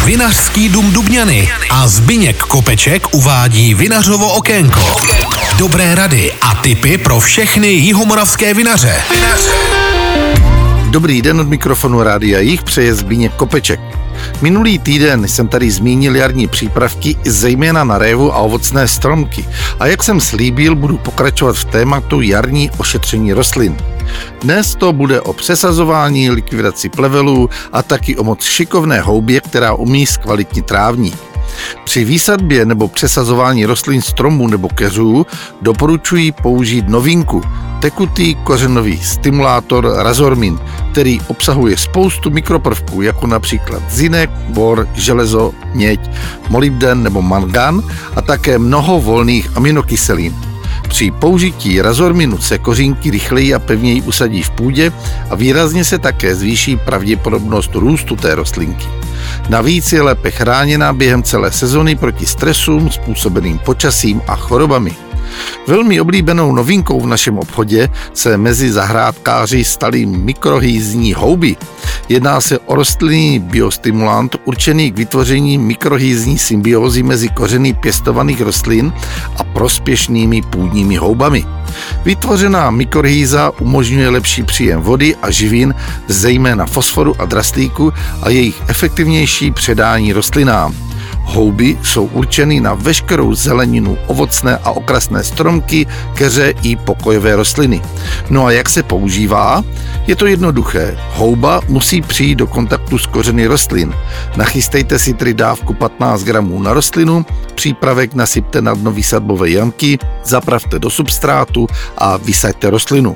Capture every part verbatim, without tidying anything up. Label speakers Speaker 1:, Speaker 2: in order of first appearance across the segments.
Speaker 1: Vinařský dům Dubňany a Zbyněk Kopeček uvádí Vinařovo okénko. Dobré rady a tipy pro všechny jihomoravské vinaře. Vinaře.
Speaker 2: Dobrý den, od mikrofonu Rádia Jih přeje Zbyněk Kopeček. Minulý týden jsem tady zmínil jarní přípravky, zejména na révu a ovocné stromky. A jak jsem slíbil, budu pokračovat v tématu jarní ošetření rostlin. Dnes to bude o přesazování, likvidaci plevelů a taky o moc šikovné houbě, která umí zkvalitnit trávník. Při výsadbě nebo přesazování rostlin stromů nebo keřů doporučuji použít novinku, tekutý kořenový stimulátor Razormin, který obsahuje spoustu mikroprvků, jako například zinek, bor, železo, měď, molybden nebo mangan a také mnoho volných aminokyselin. Při použití Razorminu se kořínky rychleji a pevněji usadí v půdě a výrazně se také zvýší pravděpodobnost růstu té rostlinky. Navíc je lépe chráněna během celé sezony proti stresům způsobeným počasím a chorobami. Velmi oblíbenou novinkou v našem obchodě se mezi zahrádkáři staly mikrohýzní houby. Jedná se o rostlinný biostimulant určený k vytvoření mikrohýzní symbiózy mezi kořeny pěstovaných rostlin a prospěšnými půdními houbami. Vytvořená mikrohýza umožňuje lepší příjem vody a živin, zejména fosforu a draslíku, a jejich efektivnější předání rostlinám. Houby jsou určeny na veškerou zeleninu, ovocné a okrasné stromky, keře i pokojové rostliny. No a jak se používá? Je to jednoduché. Houba musí přijít do kontaktu s kořeny rostlin. Nachystejte si tedy dávku patnáct gramů na rostlinu, přípravek nasypte na dno výsadbové jamky, zapravte do substrátu a vysaďte rostlinu.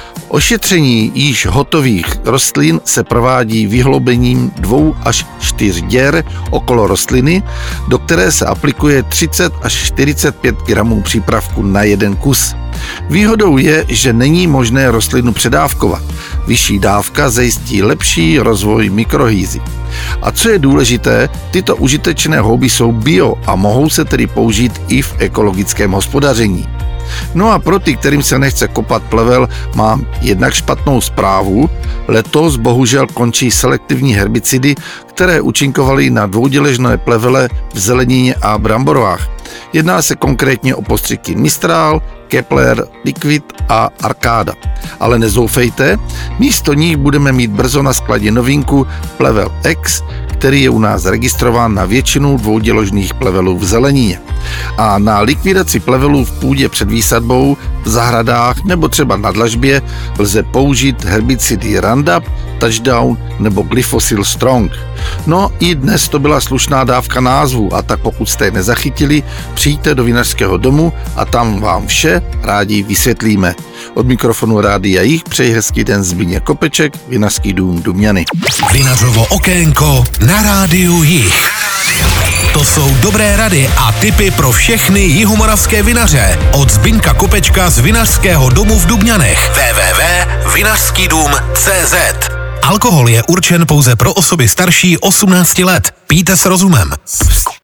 Speaker 2: Ošetření již hotových rostlin se provádí vyhloubením dvou až čtyř děr okolo rostliny, do které se aplikuje třicet až čtyřicet pět gramů přípravku na jeden kus. Výhodou je, že není možné rostlinu předávkovat. Vyšší dávka zajistí lepší rozvoj mikrohýzy. A co je důležité, tyto užitečné houby jsou bio a mohou se tedy použít i v ekologickém hospodaření. No a pro ty, kterým se nechce kopat plevel, mám jednak špatnou zprávu. Letos bohužel končí selektivní herbicidy, které účinkovaly na dvouděležné plevele v zelenině a bramborách. Jedná se konkrétně o postřiky Mistral, Kepler, Liquid a Arcada. Ale nezoufejte, místo nich budeme mít brzo na skladě novinku Plevel X, který je u nás registrován na většinu dvouděložných plevelů v zelenině. A na likvidaci plevelů v půdě před výsadbou, v zahradách nebo třeba na dlažbě lze použít herbicidy Roundup, Touchdown nebo Glyphosate Strong. No i dnes to byla slušná dávka názvu, a tak pokud jste je nezachytili, přijďte do Vinařského domu a tam vám vše rádi vysvětlíme. Od mikrofonu Rádia Jih přeji hezký den Zbyněk Kopeček, Vinařský dům Dubňany.
Speaker 1: Vinařovo okénko na Rádiu Jih. To jsou dobré rady a tipy pro všechny jihomoravské vinaře od Zbyňka Kopečka z Vinařského domu v Dubňanech. w w w tečka vinařský dům tečka cé zet. Alkohol je určen pouze pro osoby starší osmnácti let. Pijte s rozumem.